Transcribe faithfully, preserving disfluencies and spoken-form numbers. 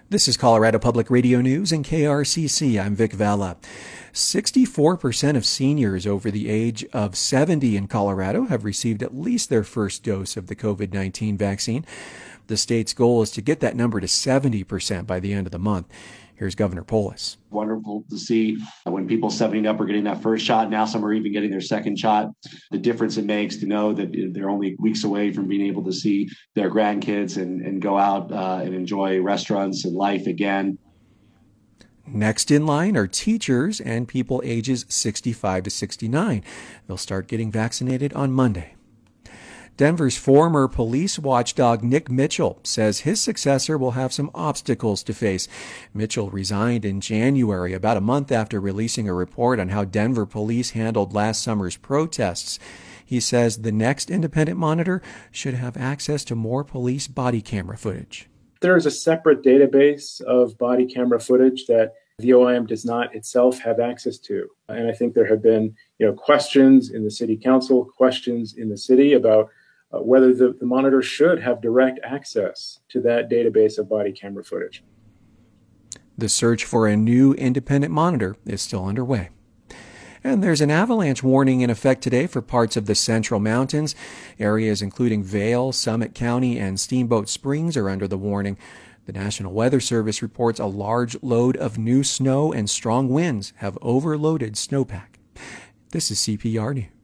This is Colorado Public Radio News and K R C C. I'm Vic Vela. sixty-four percent of seniors over the age of seventy in Colorado have received at least their first dose of the COVID nineteen vaccine. The state's goal is to get that number to seventy percent by the end of the month. Here's Governor Polis. Wonderful to see when people seventy and up are getting that first shot. Now some are even getting their second shot. The difference it makes to know that they're only weeks away from being able to see their grandkids and, and go out uh, and enjoy restaurants and life again. Next in line are teachers and people ages sixty-five to sixty-nine. They'll start getting vaccinated on Monday. Denver's former police watchdog Nick Mitchell says his successor will have some obstacles to face. Mitchell resigned in January, about a month after releasing a report on how Denver police handled last summer's protests. He says the next independent monitor should have access to more police body camera footage. There is a separate database of body camera footage that V O I M does not itself have access to. And I think there have been, you know, questions in the city council, questions in the city about Uh, whether the, the monitor should have direct access to that database of body camera footage. The search for a new independent monitor is still underway. And there's an avalanche warning in effect today for parts of the Central Mountains. Areas including Vail, Summit County, and Steamboat Springs are under the warning. The National Weather Service reports a large load of new snow and strong winds have overloaded snowpack. This is C P R News.